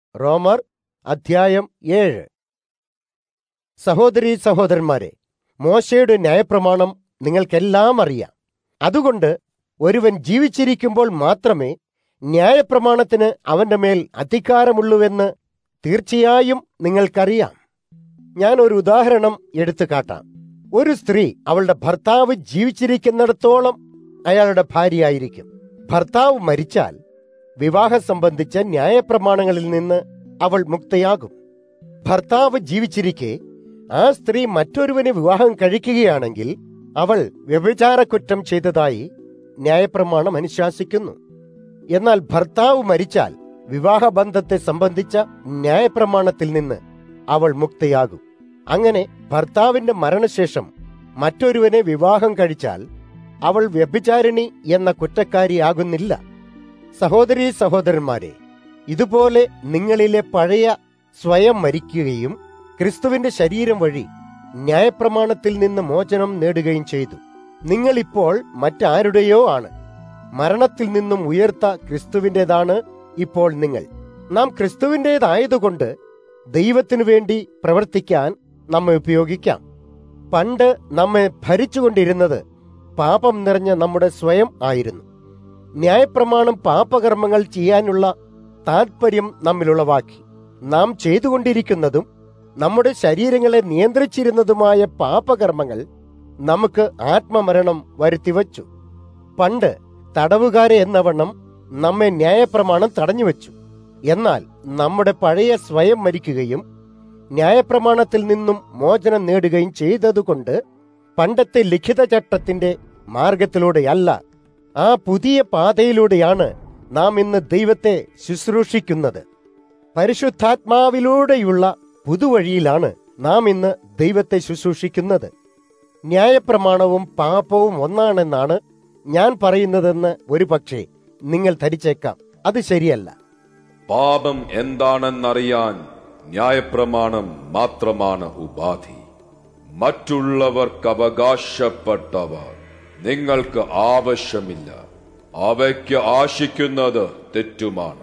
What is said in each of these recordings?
റോമർ അധ്യായം 7. സഹോദരീ സഹോദരന്മാരെ, മോശയുടെ ന്യായപ്രമാണം നിങ്ങൾക്കെല്ലാം അറിയാം. അതുകൊണ്ട് ഒരുവൻ ജീവിച്ചിരിക്കുമ്പോൾ മാത്രമേ ന്യായപ്രമാണത്തിന് അവന്റെ മേൽ അധികാരമുള്ളൂവെന്ന് തീർച്ചയായും നിങ്ങൾക്കറിയാം. ഞാൻ ഒരു ഉദാഹരണം എടുത്തു കാട്ടാം. ഒരു സ്ത്രീ അവളുടെ ഭർത്താവ് ജീവിച്ചിരിക്കുന്നിടത്തോളം അയാളുടെ ഭാര്യയായിരിക്കും. ഭർത്താവ് മരിച്ചാൽ വിവാഹം സംബന്ധിച്ച ന്യായപ്രമാണങ്ങളിൽ നിന്ന് അവൾ മുക്തയാകും. ഭർത്താവ് ജീവിച്ചിരിക്കെ ആ സ്ത്രീ മറ്റൊരുവനെ വിവാഹം കഴിക്കുകയാണെങ്കിൽ അവൾ വ്യഭിചാരക്കുറ്റം ചെയ്തതായി ന്യായപ്രമാണം അനുശാസിക്കുന്നു. എന്നാൽ ഭർത്താവ് മരിച്ചാൽ വിവാഹബന്ധത്തെ സംബന്ധിച്ച ന്യായപ്രമാണത്തിൽ നിന്ന് അവൾ മുക്തയാകും. അങ്ങനെ ഭർത്താവിന്റെ മരണശേഷം മറ്റൊരുവനെ വിവാഹം കഴിച്ചാൽ അവൾ വ്യഭിചാരിണി എന്ന കുറ്റക്കാരിയാകുന്നില്ല. സഹോദരീ സഹോദരന്മാരെ, ഇതുപോലെ നിങ്ങളിലെ പഴയ സ്വയം മരിക്കുകയും ക്രിസ്തുവിന്റെ ശരീരം വഴി ന്യായപ്രമാണത്തിൽ നിന്ന് മോചനം നേടുകയും ചെയ്തു. നിങ്ങളിപ്പോൾ മറ്റാരുടെയോ ആണ്. മരണത്തിൽ നിന്നും ഉയർത്ത ക്രിസ്തുവിൻ്റെതാണ് ഇപ്പോൾ നിങ്ങൾ. നാം ക്രിസ്തുവിൻ്റെതായതുകൊണ്ട് ദൈവത്തിനു വേണ്ടി പ്രവർത്തിക്കാൻ നമ്മെ ഉപയോഗിക്കാം. പണ്ട് നമ്മെ ഭരിച്ചുകൊണ്ടിരുന്നത് പാപം നിറഞ്ഞ നമ്മുടെ സ്വയം ആയിരുന്നു. ന്യായപ്രമാണം പാപകർമ്മങ്ങൾ ചെയ്യാനുള്ള താൽപര്യം നമ്മിലുളവാക്കി. നാം ചെയ്തുകൊണ്ടിരിക്കുന്നതും നമ്മുടെ ശരീരങ്ങളെ നിയന്ത്രിച്ചിരുന്നതുമായ പാപകർമ്മങ്ങൾ നമുക്ക് ആത്മമരണം വരുത്തിവച്ചു. പണ്ട് തടവുകാരെ എന്നവണ്ണം നമ്മെ ന്യായപ്രമാണം തടഞ്ഞുവച്ചു. എന്നാൽ നമ്മുടെ പഴയ സ്വയം മരിക്കുകയും ന്യായപ്രമാണത്തിൽ നിന്നും മോചനം നേടുകയും ചെയ്തതുകൊണ്ട് പണ്ടത്തെ ലിഖിത ചട്ടത്തിന്റെ മാർഗത്തിലൂടെയല്ല, ആ പുതിയ പാതയിലൂടെയാണ് നാം ഇന്ന് ദൈവത്തെ ശുശ്രൂഷിക്കുന്നത്. പരിശുദ്ധാത്മാവിലൂടെയുള്ള പുതുവഴിയിലാണ് നാം ഇന്ന് ദൈവത്തെ ശുശ്രൂഷിക്കുന്നത്. ന്യായപ്രമാണവും പാപവും ഒന്നാണെന്നാണ് ഞാൻ പറയുന്നതെന്ന് ഒരുപക്ഷെ നിങ്ങൾ ധരിച്ചേക്കാം. അത് ശരിയല്ല. പാപം എന്താണെന്നറിയാൻ ന്യായപ്രമാണം മാത്രമാണ് ഉപാധി. മറ്റുള്ളവർക്ക് അവകാശപ്പെട്ടവ നിങ്ങൾക്ക് ആവശ്യമില്ല. അവയ്ക്ക് ആശിക്കുന്നത് തെറ്റുമാണ്.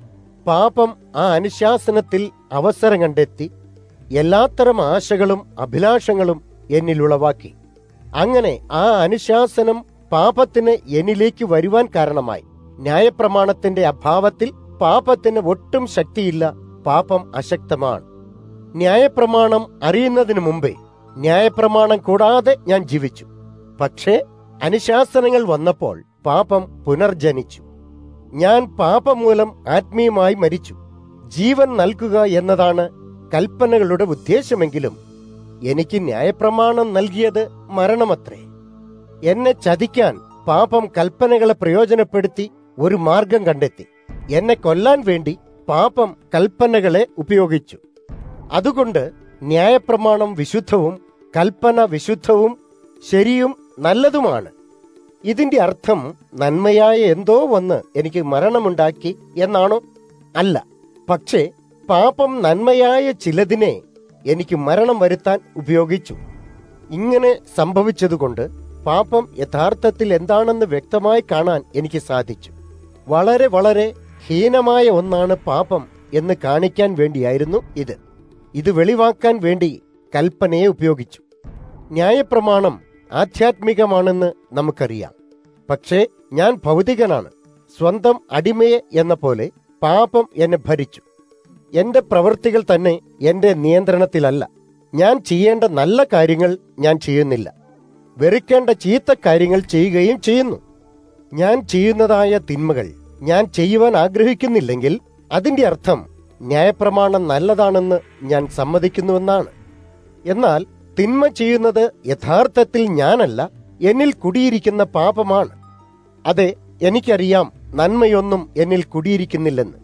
പാപം ആ അനുശാസനത്തിൽ അവസരം കണ്ടെത്തി എല്ലാത്തരം ആശകളും അഭിലാഷങ്ങളും എന്നിൽ ഉളവാക്കി. അങ്ങനെ ആ അനുശാസനം പാപത്തിന് എന്നിലേക്ക് വരുവാൻ കാരണമായി. ന്യായപ്രമാണത്തിന്റെ അഭാവത്തിൽ പാപത്തിന് ഒട്ടും ശക്തിയില്ല. പാപം അശക്തമാണ്. ന്യായപ്രമാണം അറിയുന്നതിന് മുമ്പേ ന്യായപ്രമാണം കൂടാതെ ഞാൻ ജീവിച്ചു. പക്ഷേ അനുശാസനങ്ങൾ വന്നപ്പോൾ പാപം പുനർജനിച്ചു. ഞാൻ പാപം മൂലം ആത്മീയമായി മരിച്ചു. ജീവൻ നൽകുക എന്നതാണ് കൽപ്പനകളുടെ ഉദ്ദേശമെങ്കിലും എനിക്ക് ന്യായപ്രമാണം നൽകിയത് മരണമത്രേ. എന്നെ ചതിക്കാൻ പാപം കൽപ്പനകളെ പ്രയോജനപ്പെടുത്തി ഒരു മാർഗം കണ്ടെത്തി. എന്നെ കൊല്ലാൻ വേണ്ടി പാപം കൽപ്പനകളെ ഉപയോഗിച്ചു. അതുകൊണ്ട് ന്യായപ്രമാണം വിശുദ്ധവും കൽപ്പന വിശുദ്ധവും ശരിയും നല്ലതുമാണ്. ഇതിന്റെ അർത്ഥം നന്മയായ എന്തോ ഒന്ന് എനിക്ക് മരണമുണ്ടാക്കി എന്നാണോ? അല്ല. പക്ഷേ പാപം നന്മയായ ചിലതിനെ എനിക്ക് മരണം വരുത്താൻ ഉപയോഗിച്ചു. ഇങ്ങനെ സംഭവിച്ചതുകൊണ്ട് പാപം യഥാർത്ഥത്തിൽ എന്താണെന്ന് വ്യക്തമായി കാണാൻ എനിക്ക് സാധിച്ചു. വളരെ വളരെ ഹീനമായ ഒന്നാണ് പാപം എന്ന് കാണിക്കാൻ വേണ്ടിയായിരുന്നു ഇത്. ഇത് വെളിവാക്കാൻ വേണ്ടി കൽപ്പനയെ ഉപയോഗിച്ചു. ന്യായപ്രമാണം ആധ്യാത്മികമാണെന്ന് നമുക്കറിയാം. പക്ഷേ ഞാൻ ഭൗതികനാണ്. സ്വന്തം അടിമയെ എന്ന പോലെ പാപം എന്നെ ഭരിച്ചു. എന്റെ പ്രവൃത്തികൾ തന്നെ എന്റെ നിയന്ത്രണത്തിലല്ല. ഞാൻ ചെയ്യേണ്ട നല്ല കാര്യങ്ങൾ ഞാൻ ചെയ്യുന്നില്ല. വെറുക്കേണ്ട ചീത്ത കാര്യങ്ങൾ ചെയ്യുകയും ചെയ്യുന്നു. ഞാൻ ചെയ്യുന്നതായ തിന്മകൾ ഞാൻ ചെയ്യുവാൻ ആഗ്രഹിക്കുന്നില്ലെങ്കിൽ അതിന്റെ അർത്ഥം ന്യായപ്രമാണം നല്ലതാണെന്ന് ഞാൻ സമ്മതിക്കുന്നുവെന്നാണ്. എന്നാൽ തിന്മ ചെയ്യുന്നത് യഥാർത്ഥത്തിൽ ഞാനല്ല, എന്നിൽ കുടിയിരിക്കുന്ന പാപമാണ്. അതെ, എനിക്കറിയാം നന്മയൊന്നും എന്നിൽ കുടിയിരിക്കുന്നില്ലെന്ന്.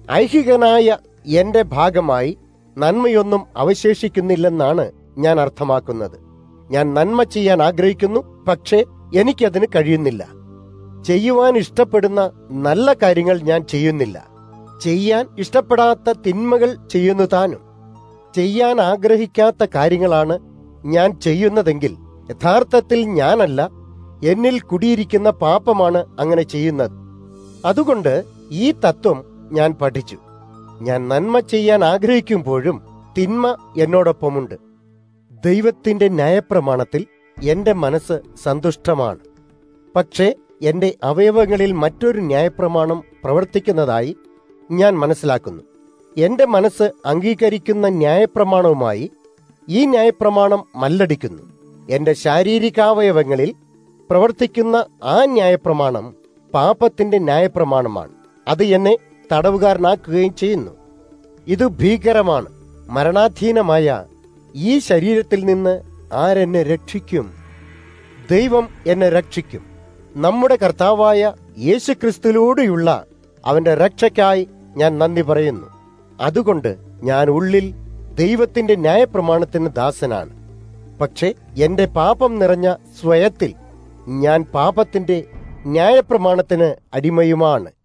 ഐഹികനായ എന്റെ ഭാഗമായി നന്മയൊന്നും അവശേഷിക്കുന്നില്ലെന്നാണ് ഞാൻ അർത്ഥമാക്കുന്നത്. ഞാൻ നന്മ ചെയ്യാൻ ആഗ്രഹിക്കുന്നു, പക്ഷേ എനിക്കതിന് കഴിയുന്നില്ല. ചെയ്യുവാൻ ഇഷ്ടപ്പെടുന്ന നല്ല കാര്യങ്ങൾ ഞാൻ ചെയ്യുന്നില്ല. ചെയ്യാൻ ഇഷ്ടപ്പെടാത്ത തിന്മകൾ ചെയ്യുന്നു താനും. ചെയ്യാൻ ആഗ്രഹിക്കാത്ത കാര്യങ്ങളാണ് ഞാൻ ചെയ്യുന്നതെങ്കിൽ യഥാർത്ഥത്തിൽ ഞാനല്ല, എന്നിൽ കുടിയിരിക്കുന്ന പാപമാണ് അങ്ങനെ ചെയ്യുന്നത്. അതുകൊണ്ട് ഈ തത്വം ഞാൻ പഠിച്ചു. ഞാൻ നന്മ ചെയ്യാൻ ആഗ്രഹിക്കുമ്പോഴും തിന്മ എന്നോടൊപ്പമുണ്ട്. ദൈവത്തിന്റെ ന്യായപ്രമാണത്തിൽ എന്റെ മനസ്സ് സന്തുഷ്ടമാണ്. പക്ഷേ എന്റെ അവയവങ്ങളിൽ മറ്റൊരു ന്യായപ്രമാണം പ്രവർത്തിക്കുന്നതായി ഞാൻ മനസ്സിലാക്കുന്നു. എന്റെ മനസ്സ് അംഗീകരിക്കുന്ന ന്യായപ്രമാണവുമായി ഈ ന്യായപ്രമാണം മല്ലടിക്കുന്നു. എന്റെ ശാരീരികാവയവങ്ങളിൽ പ്രവർത്തിക്കുന്ന ആ ന്യായപ്രമാണം പാപത്തിന്റെ ന്യായപ്രമാണമാണ്. അത് എന്നെ തടവുകാരനാക്കുകയും ചെയ്യുന്നു. ഇത് ഭീകരമാണ്. മരണാധീനമായ ഈ ശരീരത്തിൽ നിന്ന് ആരെന്നെ രക്ഷിക്കും? ദൈവം എന്നെ രക്ഷിക്കും. നമ്മുടെ കർത്താവായ യേശുക്രിസ്തുവിലൂടെയുള്ള അവന്റെ രക്ഷയ്ക്കായി ഞാൻ നന്ദി പറയുന്നു. അതുകൊണ്ട് ഞാൻ ഉള്ളിൽ ദൈവത്തിന്റെ ന്യായപ്രമാണത്തിന് ദാസനാണ്. പക്ഷേ എന്റെ പാപം നിറഞ്ഞ സ്വയത്തിൽ ഞാൻ പാപത്തിന്റെ ന്യായപ്രമാണത്തിന് അടിമയുമാണ്.